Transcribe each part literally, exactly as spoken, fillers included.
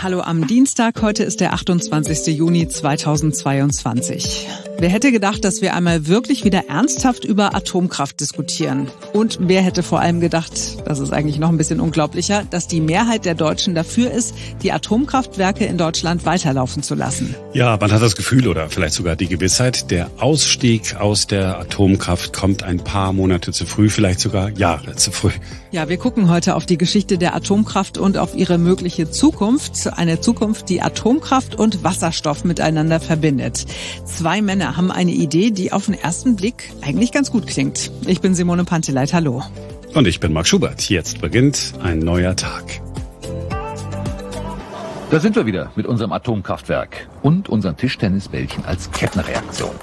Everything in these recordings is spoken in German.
Hallo am Dienstag, heute ist der achtundzwanzigster Juni zweitausendzweiundzwanzig. Wer hätte gedacht, dass wir einmal wirklich wieder ernsthaft über Atomkraft diskutieren? Und wer hätte vor allem gedacht, das ist eigentlich noch ein bisschen unglaublicher, dass die Mehrheit der Deutschen dafür ist, die Atomkraftwerke in Deutschland weiterlaufen zu lassen? Ja, man hat das Gefühl oder vielleicht sogar die Gewissheit, der Ausstieg aus der Atomkraft kommt ein paar Monate zu früh, vielleicht sogar Jahre zu früh. Ja, wir gucken heute auf die Geschichte der Atomkraft und auf ihre mögliche Zukunft. Eine Zukunft, die Atomkraft und Wasserstoff miteinander verbindet. Zwei Männer haben eine Idee, die auf den ersten Blick eigentlich ganz gut klingt. Ich bin Simone Panteleit, hallo. Und ich bin Marc Schubert. Jetzt beginnt ein neuer Tag. Da sind wir wieder mit unserem Atomkraftwerk und unseren Tischtennisbällchen als Kettenreaktion.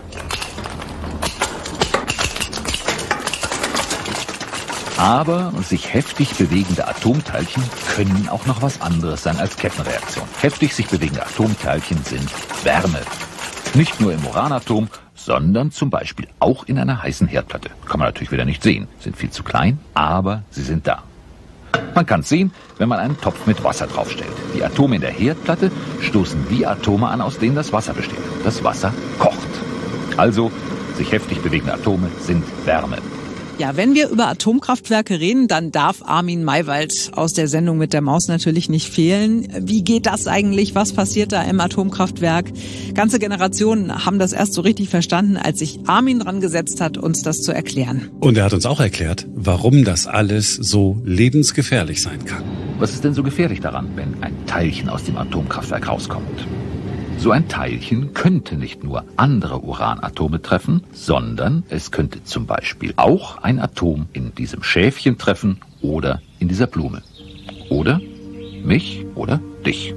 Aber sich heftig bewegende Atomteilchen können auch noch was anderes sein als Kettenreaktion. Heftig sich bewegende Atomteilchen sind Wärme. Nicht nur im Uranatom, sondern zum Beispiel auch in einer heißen Herdplatte. Kann man natürlich wieder nicht sehen, sind viel zu klein, aber sie sind da. Man kann es sehen, wenn man einen Topf mit Wasser draufstellt. Die Atome in der Herdplatte stoßen die Atome an, aus denen das Wasser besteht. Das Wasser kocht. Also, sich heftig bewegende Atome sind Wärme. Ja, wenn wir über Atomkraftwerke reden, dann darf Armin Maywald aus der Sendung mit der Maus natürlich nicht fehlen. Wie geht das eigentlich? Was passiert da im Atomkraftwerk? Ganze Generationen haben das erst so richtig verstanden, als sich Armin dran gesetzt hat, uns das zu erklären. Und er hat uns auch erklärt, warum das alles so lebensgefährlich sein kann. Was ist denn so gefährlich daran, wenn ein Teilchen aus dem Atomkraftwerk rauskommt? So ein Teilchen könnte nicht nur andere Uranatome treffen, sondern es könnte zum Beispiel auch ein Atom in diesem Schäfchen treffen oder in dieser Blume. Oder mich oder dich.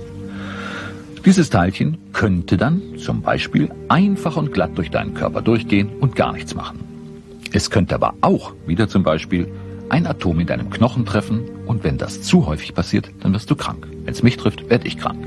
Dieses Teilchen könnte dann zum Beispiel einfach und glatt durch deinen Körper durchgehen und gar nichts machen. Es könnte aber auch wieder zum Beispiel ein Atom in deinem Knochen treffen und wenn das zu häufig passiert, dann wirst du krank. Wenn es mich trifft, werde ich krank.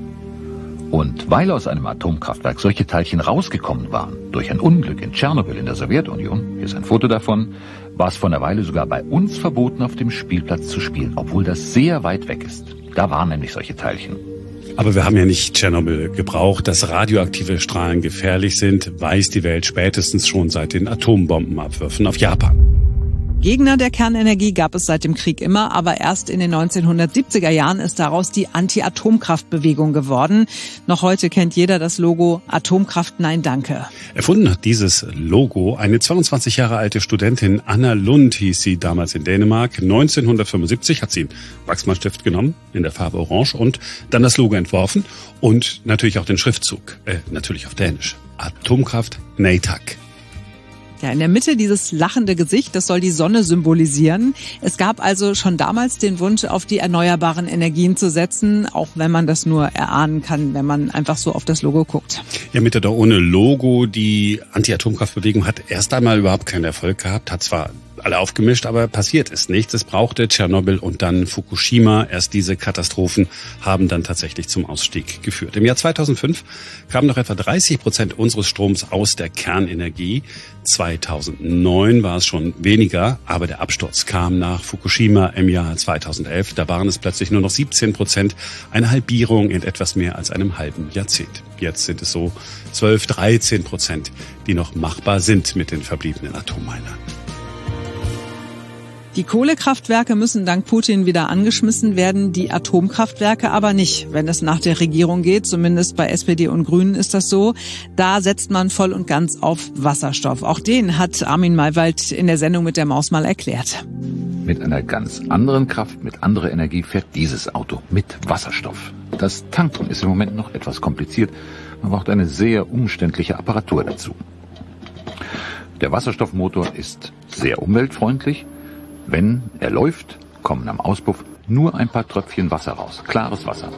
Und weil aus einem Atomkraftwerk solche Teilchen rausgekommen waren, durch ein Unglück in Tschernobyl in der Sowjetunion, hier ist ein Foto davon, war es vor einer Weile sogar bei uns verboten, auf dem Spielplatz zu spielen, obwohl das sehr weit weg ist. Da waren nämlich solche Teilchen. Aber wir haben ja nicht Tschernobyl gebraucht. Dass radioaktive Strahlen gefährlich sind, weiß die Welt spätestens schon seit den Atombombenabwürfen auf Japan. Gegner der Kernenergie gab es seit dem Krieg immer, aber erst in den neunzehnhundertsiebziger Jahren ist daraus die Anti-Atomkraft-Bewegung geworden. Noch heute kennt jeder das Logo Atomkraft Nein Danke. Erfunden hat dieses Logo eine zweiundzwanzig Jahre alte Studentin, Anna Lund hieß sie damals in Dänemark. neunzehnhundertfünfundsiebzig hat sie einen Wachsmalstift genommen in der Farbe Orange und dann das Logo entworfen und natürlich auch den Schriftzug, äh, natürlich auf Dänisch. Atomkraft Nej Tak. Ja, in der Mitte dieses lachende Gesicht, das soll die Sonne symbolisieren. Es gab also schon damals den Wunsch, auf die erneuerbaren Energien zu setzen, auch wenn man das nur erahnen kann, wenn man einfach so auf das Logo guckt. Ja, mit oder ohne Logo, die Anti-Atomkraftbewegung hat erst einmal überhaupt keinen Erfolg gehabt, hat zwar alle aufgemischt, aber passiert ist nichts. Es brauchte Tschernobyl und dann Fukushima. Erst diese Katastrophen haben dann tatsächlich zum Ausstieg geführt. Im Jahr zweitausendfünf kamen noch etwa dreißig Prozent unseres Stroms aus der Kernenergie. zweitausendneun war es schon weniger, aber der Absturz kam nach Fukushima im Jahr zweitausendelf. Da waren es plötzlich nur noch siebzehn Prozent, eine Halbierung in etwas mehr als einem halben Jahrzehnt. Jetzt sind es so zwölf, dreizehn Prozent, die noch machbar sind mit den verbliebenen Atommeinern. Die Kohlekraftwerke müssen dank Putin wieder angeschmissen werden, die Atomkraftwerke aber nicht, wenn es nach der Regierung geht. Zumindest bei S P D und Grünen ist das so. Da setzt man voll und ganz auf Wasserstoff. Auch den hat Armin Maywald in der Sendung mit der Maus mal erklärt. Mit einer ganz anderen Kraft, mit anderer Energie fährt dieses Auto mit Wasserstoff. Das Tanken ist im Moment noch etwas kompliziert. Man braucht eine sehr umständliche Apparatur dazu. Der Wasserstoffmotor ist sehr umweltfreundlich. Wenn er läuft, kommen am Auspuff nur ein paar Tröpfchen Wasser raus. Klares Wasser.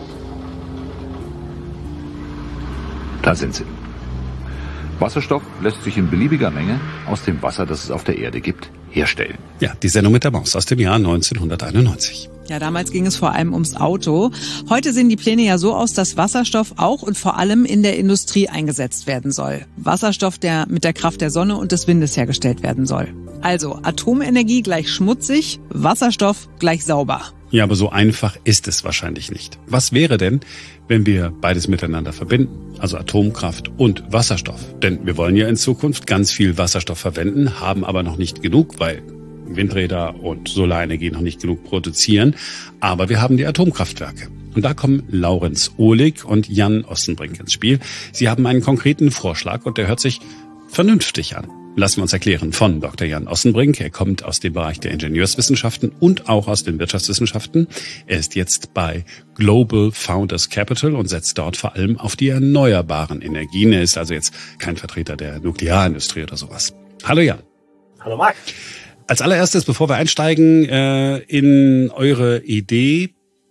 Da sind sie. Wasserstoff lässt sich in beliebiger Menge aus dem Wasser, das es auf der Erde gibt, herstellen. Ja, die Sendung mit der Maus aus dem Jahr neunzehnhunderteinundneunzig. Ja, damals ging es vor allem ums Auto. Heute sehen die Pläne ja so aus, dass Wasserstoff auch und vor allem in der Industrie eingesetzt werden soll. Wasserstoff, der mit der Kraft der Sonne und des Windes hergestellt werden soll. Also Atomenergie gleich schmutzig, Wasserstoff gleich sauber. Ja, aber so einfach ist es wahrscheinlich nicht. Was wäre denn, wenn wir beides miteinander verbinden, also Atomkraft und Wasserstoff? Denn wir wollen ja in Zukunft ganz viel Wasserstoff verwenden, haben aber noch nicht genug, weil Windräder und Solarenergie noch nicht genug produzieren. Aber wir haben die Atomkraftwerke. Und da kommen Laurenz Ohlig und Jan Ossenbrink ins Spiel. Sie haben einen konkreten Vorschlag und der hört sich vernünftig an. Lassen wir uns erklären von Doktor Jan Ossenbrink. Er kommt aus dem Bereich der Ingenieurswissenschaften und auch aus den Wirtschaftswissenschaften. Er ist jetzt bei Global Founders Capital und setzt dort vor allem auf die erneuerbaren Energien. Er ist also jetzt kein Vertreter der Nuklearindustrie oder sowas. Hallo Jan. Hallo Marc. Als allererstes, bevor wir einsteigen äh, in eure Idee,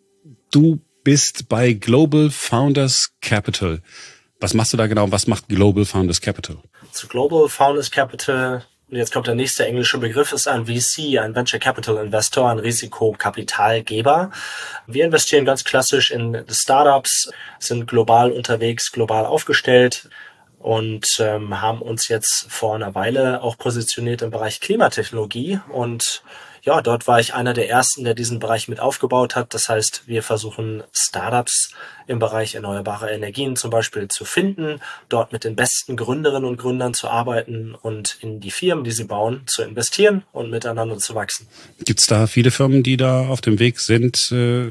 du bist bei Global Founders Capital. Was machst du da genau? Was macht Global Founders Capital? Zu Global Founders Capital, und jetzt kommt der nächste englische Begriff, ist ein V C, ein Venture Capital Investor, ein Risikokapitalgeber. Wir investieren ganz klassisch in Startups, sind global unterwegs, global aufgestellt und ähm, haben uns jetzt vor einer Weile auch positioniert im Bereich Klimatechnologie. Und ja, dort war ich einer der ersten, der diesen Bereich mit aufgebaut hat. Das heißt, wir versuchen Startups im Bereich erneuerbare Energien zum Beispiel zu finden, dort mit den besten Gründerinnen und Gründern zu arbeiten und in die Firmen, die sie bauen, zu investieren und miteinander zu wachsen. Gibt es da viele Firmen, die da auf dem Weg sind,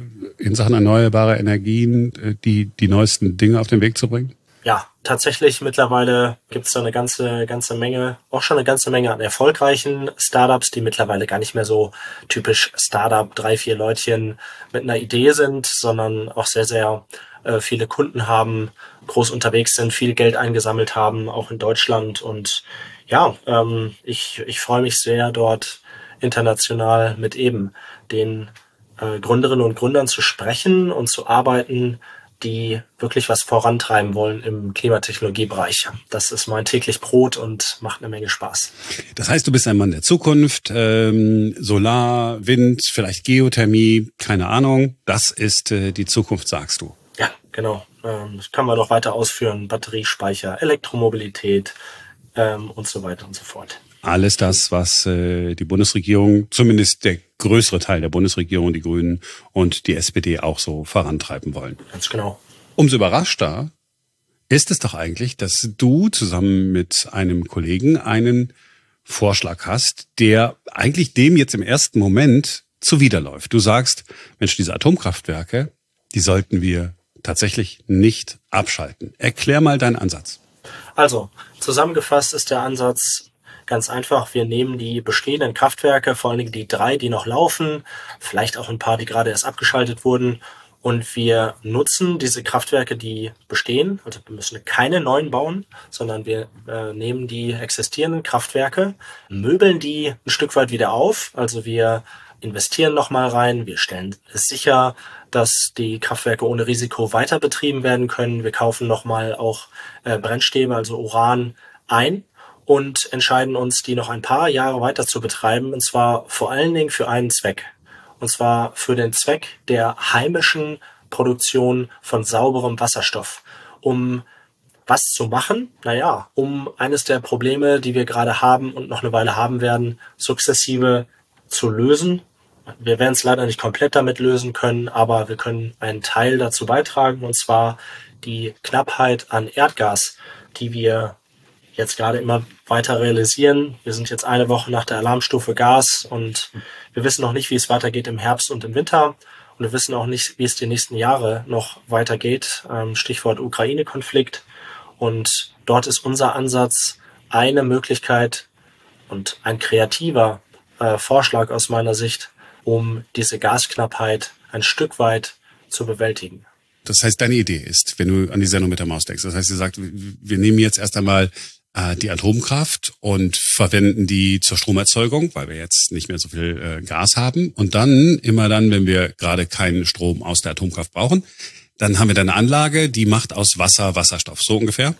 in Sachen erneuerbare Energien, die die neuesten Dinge auf den Weg zu bringen? Ja, tatsächlich mittlerweile gibt es da eine ganze ganze Menge, auch schon eine ganze Menge an erfolgreichen Startups, die mittlerweile gar nicht mehr so typisch Startup, drei, vier Leutchen mit einer Idee sind, sondern auch sehr, sehr äh, viele Kunden haben, groß unterwegs sind, viel Geld eingesammelt haben, auch in Deutschland. Und ja, ähm, ich, ich freue mich sehr, dort international mit eben den äh, Gründerinnen und Gründern zu sprechen und zu arbeiten, die wirklich was vorantreiben wollen im Klimatechnologiebereich. Das ist mein täglich Brot und macht eine Menge Spaß. Das heißt, du bist ein Mann der Zukunft, ähm, Solar, Wind, vielleicht Geothermie, keine Ahnung. Das ist äh, die Zukunft, sagst du. Ja, genau. Ähm, das kann man noch weiter ausführen. Batteriespeicher, Elektromobilität ähm, und so weiter und so fort. Alles das, was äh, die Bundesregierung, zumindest der größere Teil der Bundesregierung, die Grünen und die S P D auch so vorantreiben wollen. Ganz genau. Umso überraschter ist es doch eigentlich, dass du zusammen mit einem Kollegen einen Vorschlag hast, der eigentlich dem jetzt im ersten Moment zuwiderläuft. Du sagst, Mensch, diese Atomkraftwerke, die sollten wir tatsächlich nicht abschalten. Erklär mal deinen Ansatz. Also, zusammengefasst ist der Ansatz ganz einfach. Wir nehmen die bestehenden Kraftwerke, vor allen Dingen die drei, die noch laufen, vielleicht auch ein paar, die gerade erst abgeschaltet wurden, und wir nutzen diese Kraftwerke, die bestehen. Also wir müssen keine neuen bauen, sondern wir äh, nehmen die existierenden Kraftwerke, möbeln die ein Stück weit wieder auf. Also wir investieren nochmal rein, wir stellen sicher, dass die Kraftwerke ohne Risiko weiter betrieben werden können. Wir kaufen nochmal auch äh, Brennstäbe, also Uran, ein und entscheiden uns, die noch ein paar Jahre weiter zu betreiben, und zwar vor allen Dingen für einen Zweck. Und zwar für den Zweck der heimischen Produktion von sauberem Wasserstoff. Um was zu machen? Naja, um eines der Probleme, die wir gerade haben und noch eine Weile haben werden, sukzessive zu lösen. Wir werden es leider nicht komplett damit lösen können, aber wir können einen Teil dazu beitragen, und zwar die Knappheit an Erdgas, die wir jetzt gerade immer weiter realisieren. Wir sind jetzt eine Woche nach der Alarmstufe Gas und wir wissen noch nicht, wie es weitergeht im Herbst und im Winter. Und wir wissen auch nicht, wie es die nächsten Jahre noch weitergeht. Stichwort Ukraine-Konflikt. Und dort ist unser Ansatz eine Möglichkeit und ein kreativer äh, Vorschlag aus meiner Sicht, um diese Gasknappheit ein Stück weit zu bewältigen. Das heißt, deine Idee ist, wenn du an die Sendung mit der Maus denkst, das heißt, ihr sagt, wir nehmen jetzt erst einmal äh, die Atomkraft und verwenden die zur Stromerzeugung, weil wir jetzt nicht mehr so viel äh, Gas haben. Und dann, immer dann, wenn wir gerade keinen Strom aus der Atomkraft brauchen, dann haben wir da eine Anlage, die macht aus Wasser Wasserstoff. So ungefähr?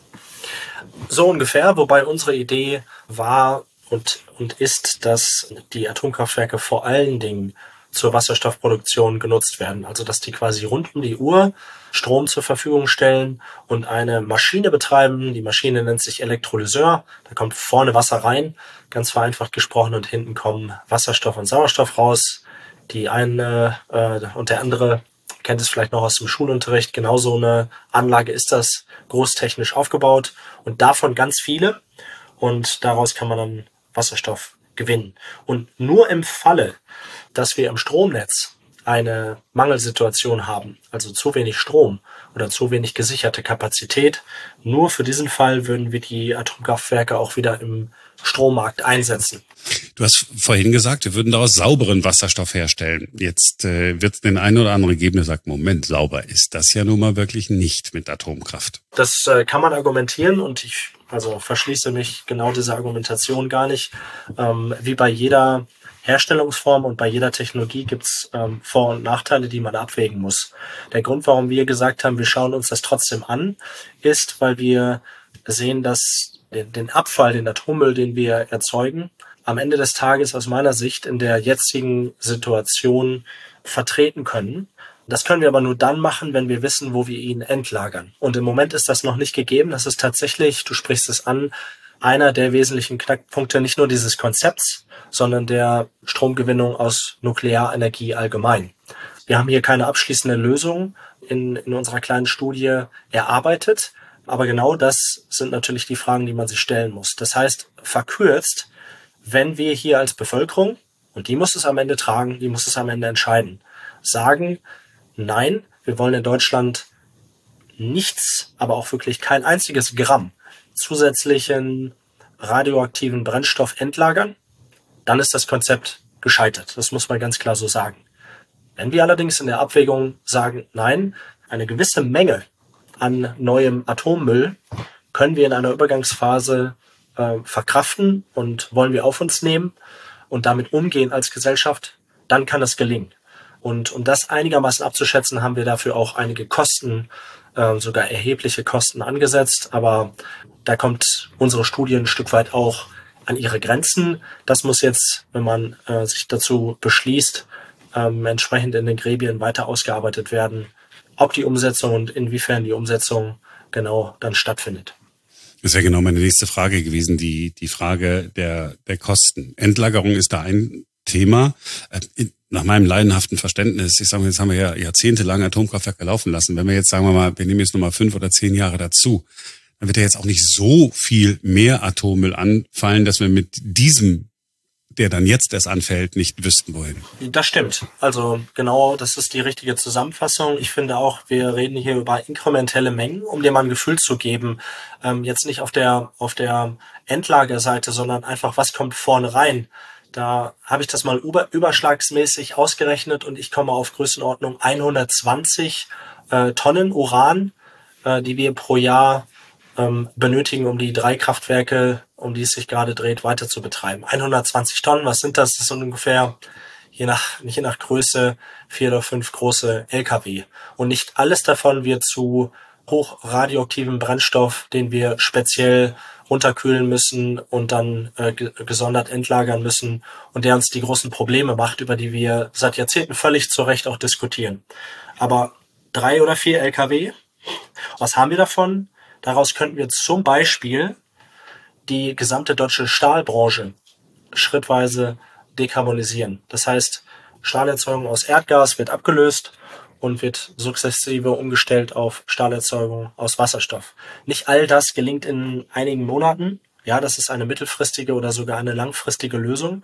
So ungefähr, wobei unsere Idee war und, und ist, dass die Atomkraftwerke vor allen Dingen zur Wasserstoffproduktion genutzt werden. Also dass die quasi rund um die Uhr Strom zur Verfügung stellen und eine Maschine betreiben. Die Maschine nennt sich Elektrolyseur. Da kommt vorne Wasser rein, ganz vereinfacht gesprochen, und hinten kommen Wasserstoff und Sauerstoff raus. Die eine äh, und der andere kennt es vielleicht noch aus dem Schulunterricht. Genau so eine Anlage ist das, großtechnisch aufgebaut und davon ganz viele. Und daraus kann man dann Wasserstoff gewinnen. Und nur im Falle, dass wir im Stromnetz eine Mangelsituation haben, also zu wenig Strom oder zu wenig gesicherte Kapazität, nur für diesen Fall würden wir die Atomkraftwerke auch wieder im Strommarkt einsetzen. Du hast vorhin gesagt, wir würden daraus sauberen Wasserstoff herstellen. Jetzt äh, wird es den einen oder anderen geben, der sagt, Moment, sauber ist das ja nun mal wirklich nicht mit Atomkraft. Das äh, kann man argumentieren und ich also verschließe mich genau dieser Argumentation gar nicht. Ähm, wie bei jeder Herstellungsform und bei jeder Technologie gibt es ähm, Vor- und Nachteile, die man abwägen muss. Der Grund, warum wir gesagt haben, wir schauen uns das trotzdem an, ist, weil wir sehen, dass den, den Abfall, den Atommüll, den wir erzeugen, am Ende des Tages aus meiner Sicht in der jetzigen Situation vertreten können. Das können wir aber nur dann machen, wenn wir wissen, wo wir ihn entlagern. Und im Moment ist das noch nicht gegeben. Das ist tatsächlich, du sprichst es an, einer der wesentlichen Knackpunkte nicht nur dieses Konzepts, sondern der Stromgewinnung aus Nuklearenergie allgemein. Wir haben hier keine abschließende Lösung in, in unserer kleinen Studie erarbeitet, aber genau das sind natürlich die Fragen, die man sich stellen muss. Das heißt, verkürzt, wenn wir hier als Bevölkerung, und die muss es am Ende tragen, die muss es am Ende entscheiden, sagen, nein, wir wollen in Deutschland nichts, aber auch wirklich kein einziges Gramm zusätzlichen radioaktiven Brennstoff entlagern, dann ist das Konzept gescheitert. Das muss man ganz klar so sagen. Wenn wir allerdings in der Abwägung sagen, nein, eine gewisse Menge an neuem Atommüll können wir in einer Übergangsphase äh, verkraften und wollen wir auf uns nehmen und damit umgehen als Gesellschaft, dann kann es gelingen. Und um das einigermaßen abzuschätzen, haben wir dafür auch einige Kosten, äh, sogar erhebliche Kosten angesetzt. Aber da kommt unsere Studie ein Stück weit auch an ihre Grenzen. Das muss jetzt, wenn man äh, sich dazu beschließt, ähm, entsprechend in den Gremien weiter ausgearbeitet werden, ob die Umsetzung und inwiefern die Umsetzung genau dann stattfindet. Das wäre genau meine nächste Frage gewesen, die die Frage der der Kosten. Endlagerung ist da ein Thema. Nach meinem leidenhaften Verständnis, ich sage mal, jetzt haben wir ja jahrzehntelang Atomkraftwerke laufen lassen. Wenn wir jetzt, sagen wir mal, wir nehmen jetzt nochmal fünf oder zehn Jahre dazu, dann wird ja jetzt auch nicht so viel mehr Atommüll anfallen, dass wir mit diesem, der dann jetzt erst anfällt, nicht wüssten, wohin. Das stimmt. Also genau, das ist die richtige Zusammenfassung. Ich finde auch, wir reden hier über inkrementelle Mengen, um dir mal ein Gefühl zu geben. Ähm, jetzt nicht auf der auf der Endlagerseite, sondern einfach, was kommt vorne rein. Da habe ich das mal über, überschlagsmäßig ausgerechnet und ich komme auf Größenordnung hundertzwanzig äh, Tonnen Uran, äh, die wir pro Jahr ähm, benötigen, um die drei Kraftwerke, um die es sich gerade dreht, weiter zu betreiben. hundertzwanzig Tonnen, was sind das? Das sind ungefähr, je nach, nicht je nach Größe, vier oder fünf große L K W. Und nicht alles davon wird zu hochradioaktivem Brennstoff, den wir speziell runterkühlen müssen und dann äh, gesondert entlagern müssen und der uns die großen Probleme macht, über die wir seit Jahrzehnten völlig zu Recht auch diskutieren. Aber drei oder vier L K W, was haben wir davon? Daraus könnten wir zum Beispiel die gesamte deutsche Stahlbranche schrittweise dekarbonisieren. Das heißt, Stahlerzeugung aus Erdgas wird abgelöst und wird sukzessive umgestellt auf Stahlerzeugung aus Wasserstoff. Nicht all das gelingt in einigen Monaten. Ja, das ist eine mittelfristige oder sogar eine langfristige Lösung.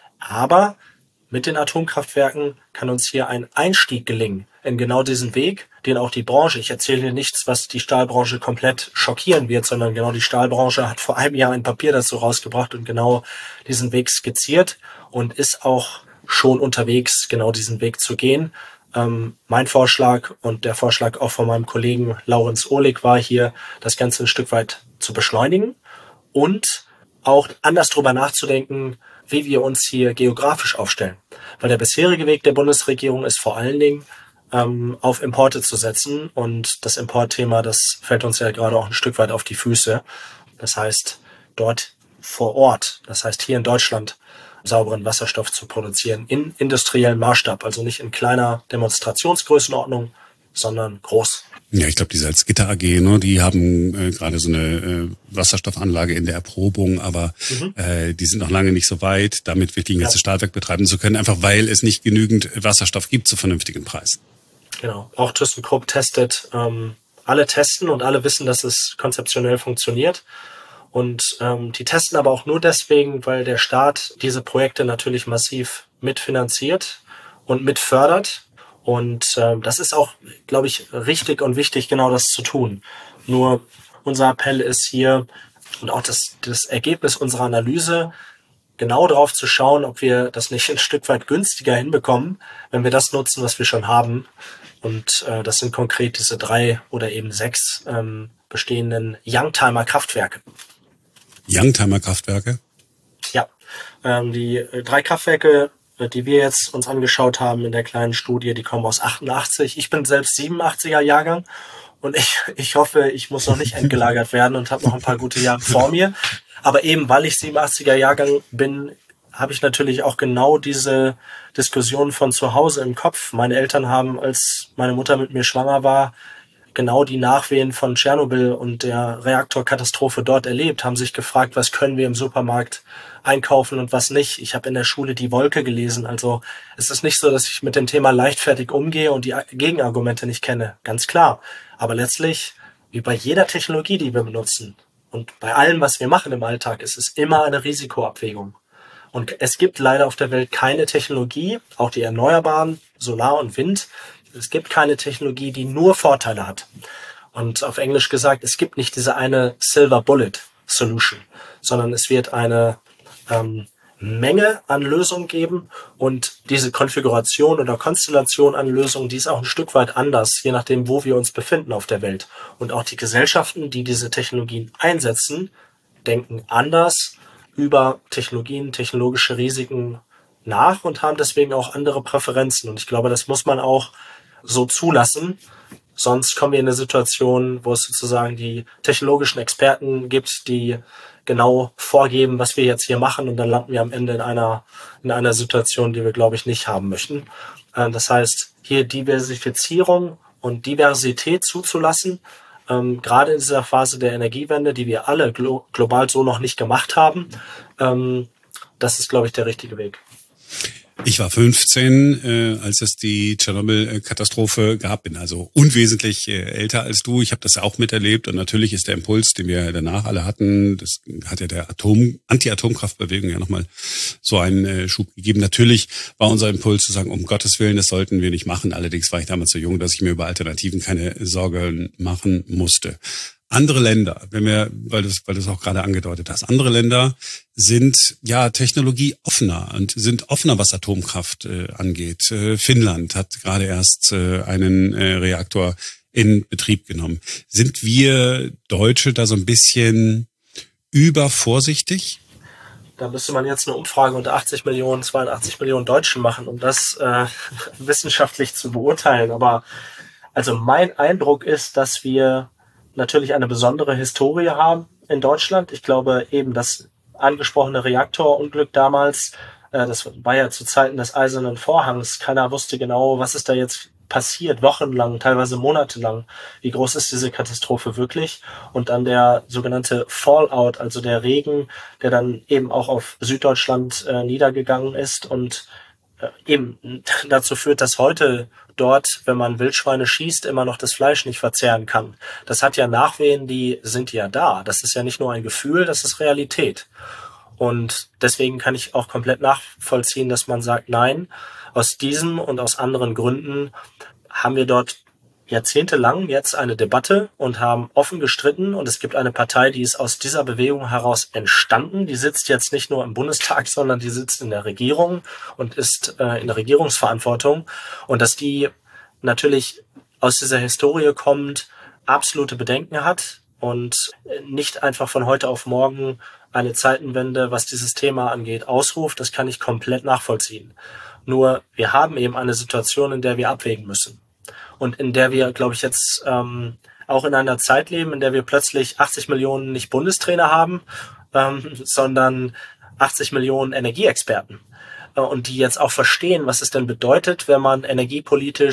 Aber mit den Atomkraftwerken kann uns hier ein Einstieg gelingen in genau diesen Weg, den auch die Branche, ich erzähle hier nichts, was die Stahlbranche komplett schockieren wird, sondern genau die Stahlbranche hat vor einem Jahr ein Papier dazu rausgebracht und genau diesen Weg skizziert und ist auch schon unterwegs, genau diesen Weg zu gehen. Ähm, mein Vorschlag und der Vorschlag auch von meinem Kollegen Laurenz Ohlig war hier, das Ganze ein Stück weit zu beschleunigen und auch anders drüber nachzudenken, wie wir uns hier geografisch aufstellen. Weil der bisherige Weg der Bundesregierung ist vor allen Dingen, ähm, auf Importe zu setzen. Und das Importthema, das fällt uns ja gerade auch ein Stück weit auf die Füße. Das heißt, dort vor Ort, das heißt hier in Deutschland, sauberen Wasserstoff zu produzieren in industriellem Maßstab, also nicht in kleiner Demonstrationsgrößenordnung, sondern groß. Ja, ich glaube, die Salzgitter A G, ne, die haben äh, gerade so eine äh, Wasserstoffanlage in der Erprobung, aber mhm. äh, die sind noch lange nicht so weit, damit wirklich ein ganzes ja. Stahlwerk betreiben zu können, einfach weil es nicht genügend Wasserstoff gibt zu vernünftigen Preisen. Genau, auch ThyssenKrupp testet, ähm, alle testen und alle wissen, dass es konzeptionell funktioniert. Und ähm, die testen aber auch nur deswegen, weil der Staat diese Projekte natürlich massiv mitfinanziert und mitfördert. Und äh, das ist auch, glaube ich, richtig und wichtig, genau das zu tun. Nur unser Appell ist hier und auch das, das Ergebnis unserer Analyse, genau darauf zu schauen, ob wir das nicht ein Stück weit günstiger hinbekommen, wenn wir das nutzen, was wir schon haben. Und äh, das sind konkret diese drei oder eben sechs ähm, bestehenden Youngtimer-Kraftwerke. Youngtimer-Kraftwerke? Ja, ähm, die äh, drei Kraftwerke, die wir jetzt uns angeschaut haben in der kleinen Studie, die kommen aus achtundachtzig. Ich bin selbst siebenundachtziger Jahrgang und ich, ich hoffe, ich muss noch nicht entgelagert werden und habe noch ein paar gute Jahre vor mir. Aber eben, weil ich siebenundachtziger Jahrgang bin, habe ich natürlich auch genau diese Diskussion von zu Hause im Kopf. Meine Eltern haben, als meine Mutter mit mir schwanger war, genau die Nachwehen von Tschernobyl und der Reaktorkatastrophe dort erlebt, haben sich gefragt, was können wir im Supermarkt einkaufen und was nicht. Ich habe in der Schule Die Wolke gelesen. Also es ist nicht so, dass ich mit dem Thema leichtfertig umgehe und die Gegenargumente nicht kenne. Ganz klar. Aber letztlich, wie bei jeder Technologie, die wir benutzen und bei allem, was wir machen im Alltag, ist es immer eine Risikoabwägung. Und es gibt leider auf der Welt keine Technologie, auch die Erneuerbaren, Solar und Wind, es gibt keine Technologie, die nur Vorteile hat. Und auf Englisch gesagt, es gibt nicht diese eine Silver Bullet Solution, sondern es wird eine ähm, Menge an Lösungen geben und diese Konfiguration oder Konstellation an Lösungen, die ist auch ein Stück weit anders, je nachdem, wo wir uns befinden auf der Welt. Und auch die Gesellschaften, die diese Technologien einsetzen, denken anders über Technologien, technologische Risiken nach und haben deswegen auch andere Präferenzen. Und ich glaube, das muss man auch so zulassen. Sonst kommen wir in eine Situation, wo es sozusagen die technologischen Experten gibt, die genau vorgeben, was wir jetzt hier machen. Und dann landen wir am Ende in einer, in einer Situation, die wir, glaube ich, nicht haben möchten. Das heißt, hier Diversifizierung und Diversität zuzulassen, ähm, gerade in dieser Phase der Energiewende, die wir alle glo- global so noch nicht gemacht haben, ähm, das ist, glaube ich, der richtige Weg. Ich war fünfzehn, äh, als es die Tschernobyl-Katastrophe gab, bin also unwesentlich äh, älter als du. Ich habe das ja auch miterlebt und natürlich ist der Impuls, den wir danach alle hatten, das hat ja der Atom, Anti-Atomkraftbewegung ja nochmal so einen äh, Schub gegeben. Natürlich war unser Impuls zu sagen, um Gottes Willen, das sollten wir nicht machen. Allerdings war ich damals so jung, dass ich mir über Alternativen keine Sorgen machen musste. Andere Länder, wenn wir, weil du es weil du es auch gerade angedeutet hast, andere Länder sind ja technologieoffener und sind offener, was Atomkraft äh, angeht. Äh, Finnland hat gerade erst äh, einen äh, Reaktor in Betrieb genommen. Sind wir Deutsche da so ein bisschen übervorsichtig? Da müsste man jetzt eine Umfrage unter achtzig Millionen, zweiundachtzig Millionen Deutschen machen, um das äh, wissenschaftlich zu beurteilen. Aber also mein Eindruck ist, dass wir natürlich eine besondere Historie haben in Deutschland. Ich glaube eben, das angesprochene Reaktorunglück damals, äh, das war ja zu Zeiten des Eisernen Vorhangs. Keiner wusste genau, was ist da jetzt passiert, wochenlang, teilweise monatelang. Wie groß ist diese Katastrophe wirklich? Und dann der sogenannte Fallout, also der Regen, der dann eben auch auf Süddeutschland äh, niedergegangen ist und äh, eben dazu führt, dass heute dort, wenn man Wildschweine schießt, immer noch das Fleisch nicht verzehren kann. Das hat ja Nachwehen, die sind ja da. Das ist ja nicht nur ein Gefühl, das ist Realität. Und deswegen kann ich auch komplett nachvollziehen, dass man sagt, nein, aus diesem und aus anderen Gründen haben wir dort jahrzehntelang jetzt eine Debatte und haben offen gestritten. Und es gibt eine Partei, die ist aus dieser Bewegung heraus entstanden. Die sitzt jetzt nicht nur im Bundestag, sondern die sitzt in der Regierung und ist äh, in der Regierungsverantwortung. Und dass die natürlich aus dieser Historie kommend absolute Bedenken hat und nicht einfach von heute auf morgen eine Zeitenwende, was dieses Thema angeht, ausruft, das kann ich komplett nachvollziehen. Nur wir haben eben eine Situation, in der wir abwägen müssen. Und in der wir, glaube ich, jetzt ähm, auch in einer Zeit leben, in der wir plötzlich achtzig Millionen nicht Bundestrainer haben, ähm, sondern achtzig Millionen Energieexperten. Äh, und die jetzt auch verstehen, was es denn bedeutet, wenn man energiepolitisch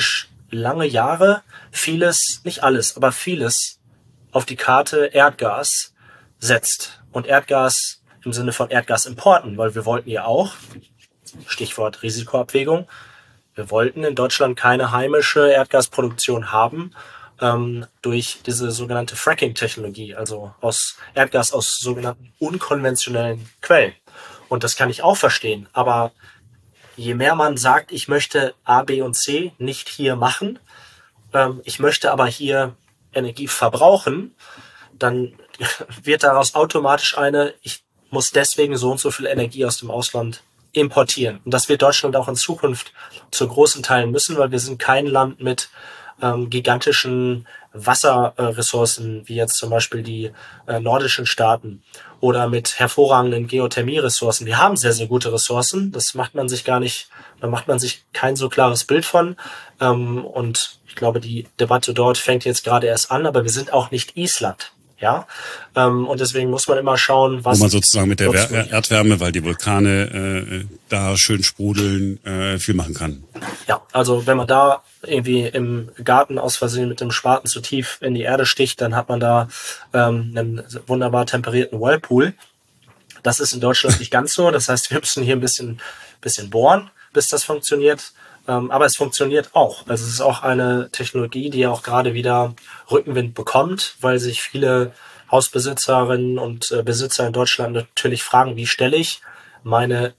lange Jahre vieles, nicht alles, aber vieles auf die Karte Erdgas setzt. Und Erdgas im Sinne von Erdgasimporten, weil wir wollten ja auch, Stichwort Risikoabwägung, wir wollten in Deutschland keine heimische Erdgasproduktion haben, ähm, durch diese sogenannte Fracking-Technologie, also aus Erdgas aus sogenannten unkonventionellen Quellen. Und das kann ich auch verstehen, aber je mehr man sagt, ich möchte A, B und C nicht hier machen, ähm, ich möchte aber hier Energie verbrauchen, dann wird daraus automatisch eine, ich muss deswegen so und so viel Energie aus dem Ausland importieren. Und das wird Deutschland auch in Zukunft zu großen Teilen müssen, weil wir sind kein Land mit ähm, gigantischen Wasserressourcen, wie jetzt zum Beispiel die äh, nordischen Staaten oder mit hervorragenden Geothermieressourcen. Wir haben sehr, sehr gute Ressourcen. Das macht man sich gar nicht, da macht man sich kein so klares Bild von. Ähm, und ich glaube, die Debatte dort fängt jetzt gerade erst an, aber wir sind auch nicht Island. Ja, ähm, und deswegen muss man immer schauen, was... Wo man sozusagen mit der Wer- Erdwärme, weil die Vulkane äh, da schön sprudeln, äh, viel machen kann. Ja, also wenn man da irgendwie im Garten aus Versehen mit dem Spaten zu tief in die Erde sticht, dann hat man da ähm, einen wunderbar temperierten Whirlpool. Das ist in Deutschland nicht ganz so. Das heißt, wir müssen hier ein bisschen, bisschen bohren, bis das funktioniert. Ähm, aber es funktioniert auch. Also es ist auch eine Technologie, die ja auch gerade wieder Rückenwind bekommt, weil sich viele Hausbesitzerinnen und äh, Besitzer in Deutschland natürlich fragen, wie stelle ich meine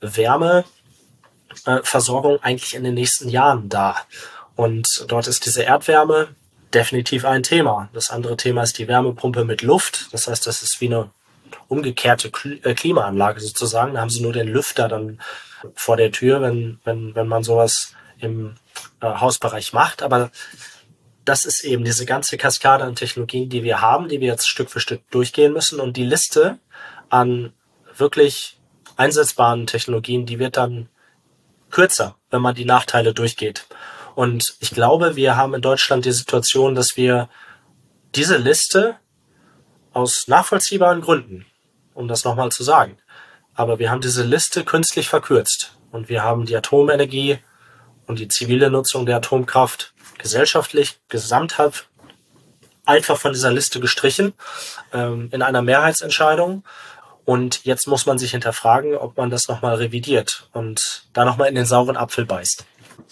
Wärmeversorgung äh, eigentlich in den nächsten Jahren dar? Und dort ist diese Erdwärme definitiv ein Thema. Das andere Thema ist die Wärmepumpe mit Luft. Das heißt, das ist wie eine umgekehrte Klimaanlage sozusagen. Da haben sie nur den Lüfter dann vor der Tür, wenn, wenn, wenn man sowas im äh, Hausbereich macht. Aber das ist eben diese ganze Kaskade an Technologien, die wir haben, die wir jetzt Stück für Stück durchgehen müssen. Und die Liste an wirklich einsetzbaren Technologien, die wird dann kürzer, wenn man die Nachteile durchgeht. Und ich glaube, wir haben in Deutschland die Situation, dass wir diese Liste aus nachvollziehbaren Gründen, um das nochmal zu sagen, aber wir haben diese Liste künstlich verkürzt. Und wir haben die Atomenergie und die zivile Nutzung der Atomkraft gesellschaftlich gesamthaft einfach von dieser Liste gestrichen, ähm, in einer Mehrheitsentscheidung. Und jetzt muss man sich hinterfragen, ob man das nochmal revidiert und da nochmal in den sauren Apfel beißt.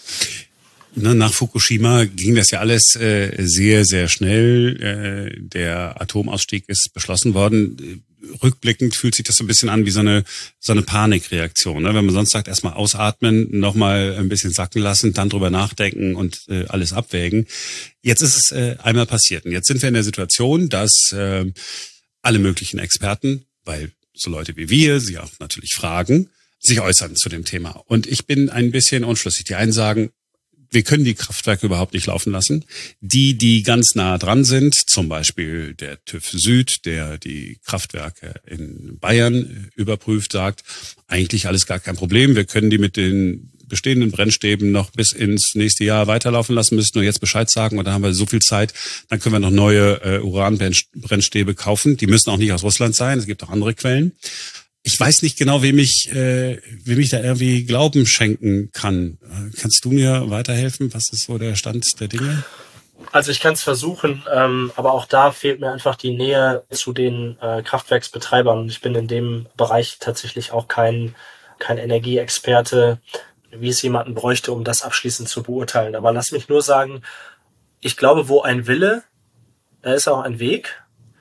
Nach Fukushima ging das ja alles äh, sehr, sehr schnell. Äh, der Atomausstieg ist beschlossen worden. Rückblickend fühlt sich das so ein bisschen an wie so eine so eine Panikreaktion, ne? Wenn man sonst sagt, erstmal ausatmen, nochmal ein bisschen sacken lassen, dann drüber nachdenken und äh, alles abwägen. Jetzt ist es äh, einmal passiert. Und jetzt sind wir in der Situation, dass äh, alle möglichen Experten, weil so Leute wie wir sie auch natürlich fragen, sich äußern zu dem Thema. Und ich bin ein bisschen unschlüssig. Die einen sagen, wir können die Kraftwerke überhaupt nicht laufen lassen. Die, die ganz nah dran sind, zum Beispiel der TÜV Süd, der die Kraftwerke in Bayern überprüft, sagt, eigentlich alles gar kein Problem. Wir können die mit den bestehenden Brennstäben noch bis ins nächste Jahr weiterlaufen lassen, müssen nur jetzt Bescheid sagen und dann haben wir so viel Zeit, dann können wir noch neue äh, Uranbrennstäbe kaufen. Die müssen auch nicht aus Russland sein, es gibt auch andere Quellen. Ich weiß nicht genau, wem ich, äh, wem ich da irgendwie Glauben schenken kann. Kannst du mir weiterhelfen? Was ist so der Stand der Dinge? Also ich kann es versuchen, ähm, aber auch da fehlt mir einfach die Nähe zu den äh, Kraftwerksbetreibern. Und ich bin in dem Bereich tatsächlich auch kein, kein Energieexperte, wie es jemanden bräuchte, um das abschließend zu beurteilen. Aber lass mich nur sagen, ich glaube, wo ein Wille, da ist auch ein Weg.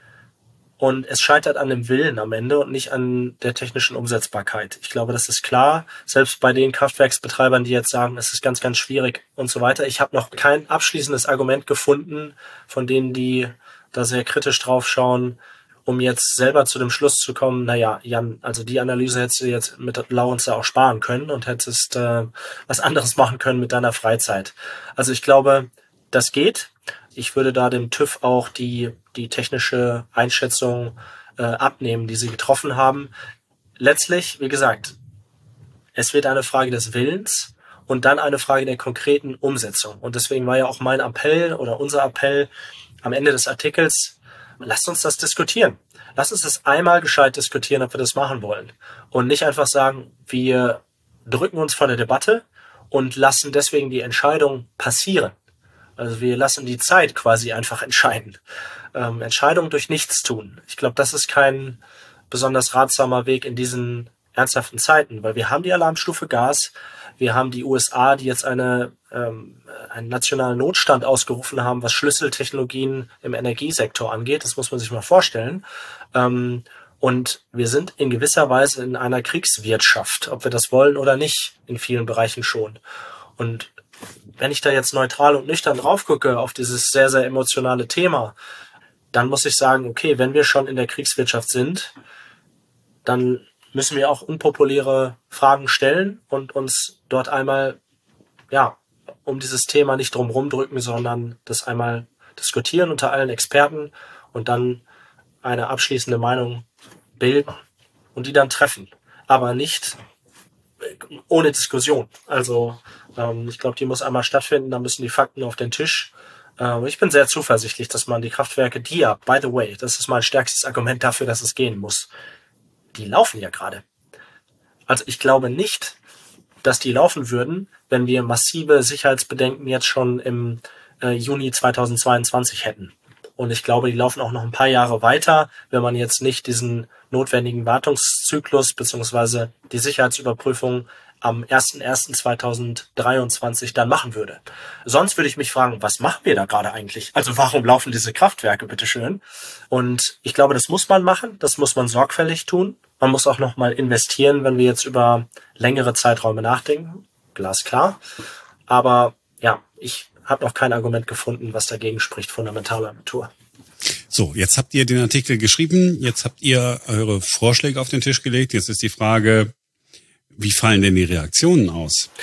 Und es scheitert an dem Willen am Ende und nicht an der technischen Umsetzbarkeit. Ich glaube, das ist klar. Selbst bei den Kraftwerksbetreibern, die jetzt sagen, es ist ganz, ganz schwierig und so weiter. Ich habe noch kein abschließendes Argument gefunden, von denen, die da sehr kritisch drauf schauen, um jetzt selber zu dem Schluss zu kommen, naja, Jan, also die Analyse hättest du jetzt mit Laurens ja auch sparen können und hättest äh, was anderes machen können mit deiner Freizeit. Also ich glaube, das geht. Ich würde da dem TÜV auch die die technische Einschätzung äh, abnehmen, die sie getroffen haben. Letztlich, wie gesagt, es wird eine Frage des Willens und dann eine Frage der konkreten Umsetzung. Und deswegen war ja auch mein Appell oder unser Appell am Ende des Artikels, lasst uns das diskutieren. Lasst uns das einmal gescheit diskutieren, ob wir das machen wollen. Und nicht einfach sagen, wir drücken uns vor der Debatte und lassen deswegen die Entscheidung passieren. Also wir lassen die Zeit quasi einfach entscheiden. Ähm, Entscheidungen durch Nichtstun. Ich glaube, das ist kein besonders ratsamer Weg in diesen ernsthaften Zeiten, weil wir haben die Alarmstufe Gas, wir haben die U S A, die jetzt eine, ähm, einen nationalen Notstand ausgerufen haben, was Schlüsseltechnologien im Energiesektor angeht. Das muss man sich mal vorstellen. Ähm, und wir sind in gewisser Weise in einer Kriegswirtschaft, ob wir das wollen oder nicht, in vielen Bereichen schon. Und wenn ich da jetzt neutral und nüchtern drauf gucke auf dieses sehr, sehr emotionale Thema, dann muss ich sagen, okay, wenn wir schon in der Kriegswirtschaft sind, dann müssen wir auch unpopuläre Fragen stellen und uns dort einmal, ja, um dieses Thema nicht drumherum drücken, sondern das einmal diskutieren unter allen Experten und dann eine abschließende Meinung bilden und die dann treffen. Aber nicht ohne Diskussion. Also ähm, ich glaube, die muss einmal stattfinden, da müssen die Fakten auf den Tisch. Ähm, ich bin sehr zuversichtlich, dass man die Kraftwerke, die ja, by the way, das ist mein stärkstes Argument dafür, dass es gehen muss, die laufen ja gerade. Also ich glaube nicht, dass die laufen würden, wenn wir massive Sicherheitsbedenken jetzt schon im äh, Juni zweitausendzweiundzwanzig hätten. Und ich glaube, die laufen auch noch ein paar Jahre weiter, wenn man jetzt nicht diesen notwendigen Wartungszyklus bzw. die Sicherheitsüberprüfung am erster erster zweitausenddreiundzwanzig dann machen würde. Sonst würde ich mich fragen, was machen wir da gerade eigentlich? Also warum laufen diese Kraftwerke, bitteschön? Und ich glaube, das muss man machen, das muss man sorgfältig tun. Man muss auch nochmal investieren, wenn wir jetzt über längere Zeiträume nachdenken. Glasklar. Aber ja, ich habe noch kein Argument gefunden, was dagegen spricht, fundamentaler Natur. So, jetzt habt ihr den Artikel geschrieben, jetzt habt ihr eure Vorschläge auf den Tisch gelegt. Jetzt ist die Frage, wie fallen denn die Reaktionen aus?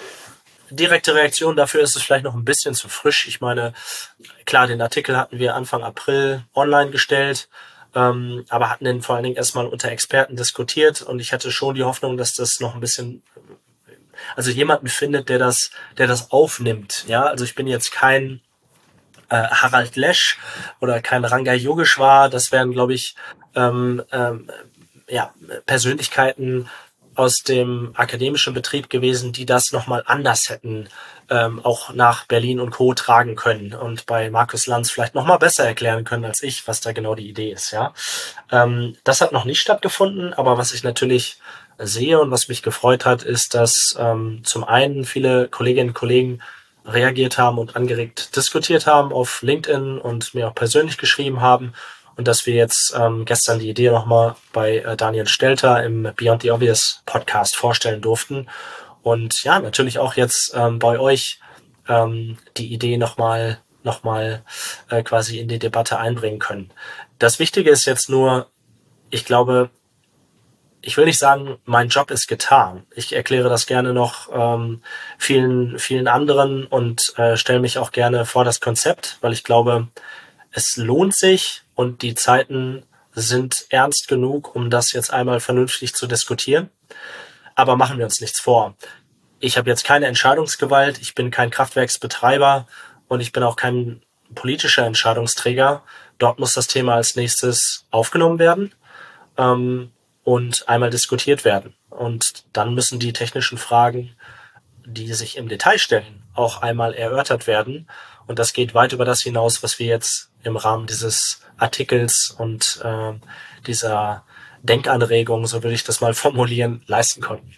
Direkte Reaktion, dafür ist es vielleicht noch ein bisschen zu frisch. Ich meine, klar, den Artikel hatten wir Anfang April online gestellt, ähm, aber hatten den vor allen Dingen erstmal unter Experten diskutiert und ich hatte schon die Hoffnung, dass das noch ein bisschen, also jemanden findet, der das, der das aufnimmt. Ja, also ich bin jetzt kein äh, Harald Lesch oder kein Ranga Yogeshwar. Das wären, glaube ich, ähm, ähm, ja, Persönlichkeiten aus dem akademischen Betrieb gewesen, die das nochmal anders hätten ähm, auch nach Berlin und Co. tragen können und bei Markus Lanz vielleicht nochmal besser erklären können als ich, was da genau die Idee ist. Ja, ähm, das hat noch nicht stattgefunden, aber was ich natürlich sehe und was mich gefreut hat, ist, dass ähm, zum einen viele Kolleginnen und Kollegen reagiert haben und angeregt diskutiert haben auf LinkedIn und mir auch persönlich geschrieben haben und dass wir jetzt ähm, gestern die Idee nochmal bei äh, Daniel Stelter im Beyond the Obvious Podcast vorstellen durften und ja, natürlich auch jetzt ähm, bei euch ähm, die Idee nochmal noch mal, äh, quasi in die Debatte einbringen können. Das Wichtige ist jetzt nur, ich glaube, ich will nicht sagen, mein Job ist getan. Ich erkläre das gerne noch ähm, vielen, vielen anderen und äh, stelle mich auch gerne vor das Konzept, weil ich glaube, es lohnt sich und die Zeiten sind ernst genug, um das jetzt einmal vernünftig zu diskutieren. Aber machen wir uns nichts vor. Ich habe jetzt keine Entscheidungsgewalt, ich bin kein Kraftwerksbetreiber und ich bin auch kein politischer Entscheidungsträger. Dort muss das Thema als nächstes aufgenommen werden. Ähm, und einmal diskutiert werden. Und dann müssen die technischen Fragen, die sich im Detail stellen, auch einmal erörtert werden. Und das geht weit über das hinaus, was wir jetzt im Rahmen dieses Artikels und äh, dieser Denkanregung, so würde ich das mal formulieren, leisten konnten.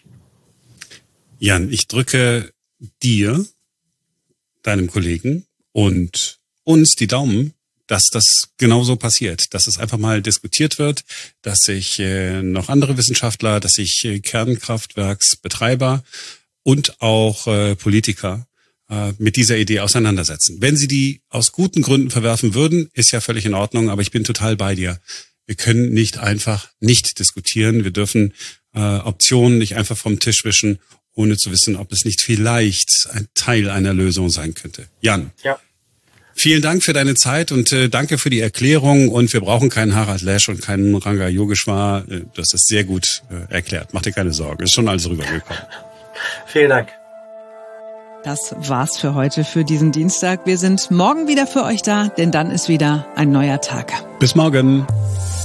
Jan, ich drücke dir, deinem Kollegen und uns die Daumen, dass das genauso passiert, dass es einfach mal diskutiert wird, dass sich äh, noch andere Wissenschaftler, dass sich äh, Kernkraftwerksbetreiber und auch äh, Politiker äh, mit dieser Idee auseinandersetzen. Wenn sie die aus guten Gründen verwerfen würden, ist ja völlig in Ordnung, aber ich bin total bei dir. Wir können nicht einfach nicht diskutieren. Wir dürfen äh, Optionen nicht einfach vom Tisch wischen, ohne zu wissen, ob es nicht vielleicht ein Teil einer Lösung sein könnte. Jan. Ja. Vielen Dank für deine Zeit und äh, danke für die Erklärung. Und wir brauchen keinen Harald Lesch und keinen Ranga Yogeshwar. Äh, das ist sehr gut äh, erklärt. Mach dir keine Sorgen. Ist schon alles rübergekommen. Vielen Dank. Das war's für heute, für diesen Dienstag. Wir sind morgen wieder für euch da, denn dann ist wieder ein neuer Tag. Bis morgen.